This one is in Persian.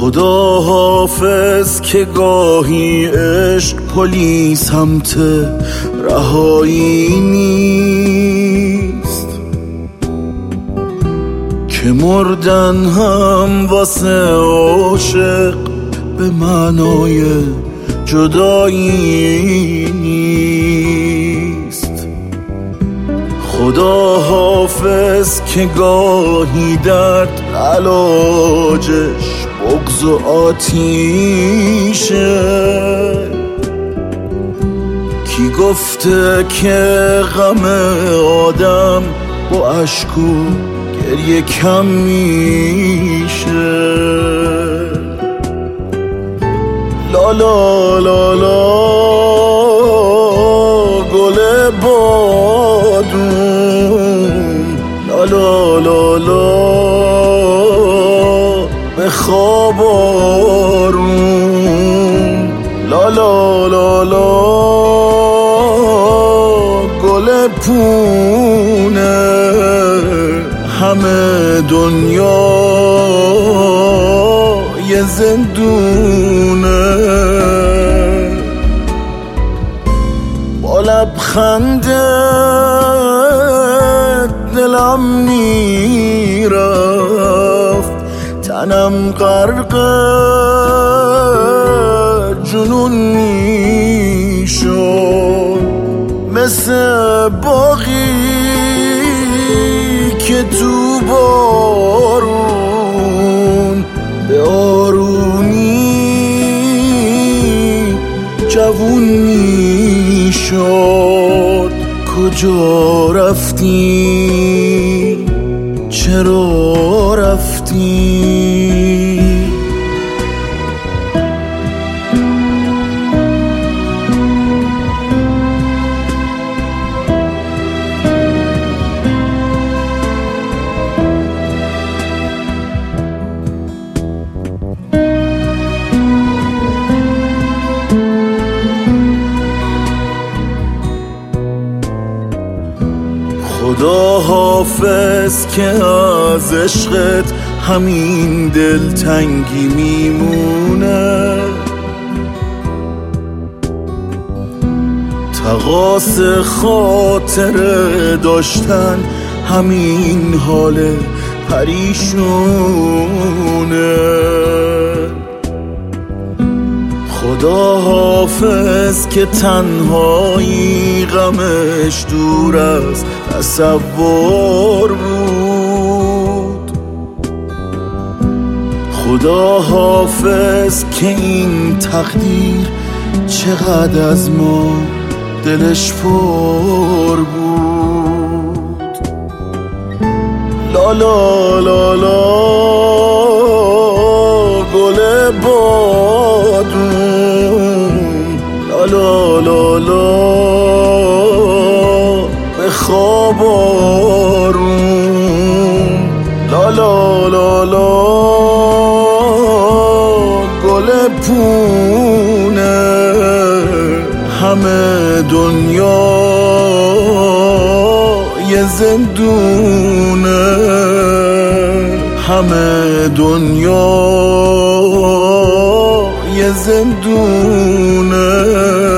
خدا حافظ که گاهی عشق پلی سمت رهایی نیست، که مردن هم واسه عاشق به معنای جدایی نیست. خدا حافظ که گاهی درد علاجش بغض و آتیشه. کی گفته که غم آدم با اشک و گریه کم میشه؟ لا لا لا لا گل بادون، لا لا لا لا به خواب آروم، لا لا لا لا گل پونه. همه دنیا یه زندونه، با لبخند دلم میرفت، تنم غرق جنون میشد، مثل باغی که تو بارون به آرومی جوون میشد. کجا رفتی؟ چرا رفتی؟ خدا حافظ که از عشقت همین دلتنگی میمونه، تقاص خاطر داشتن همین حال پریشونه. خدا حافظ که تنهایی غمش دور از تصور بود. خدا حافظ که این تقدیر چقدر از ما دلش پر بود. لا لا لا لا گل بادون، لا لا لا لا به خواب آروم، لا لا لا لا گل پونه. همه دنیا یه زندونه، همه دنیا یه زندونه.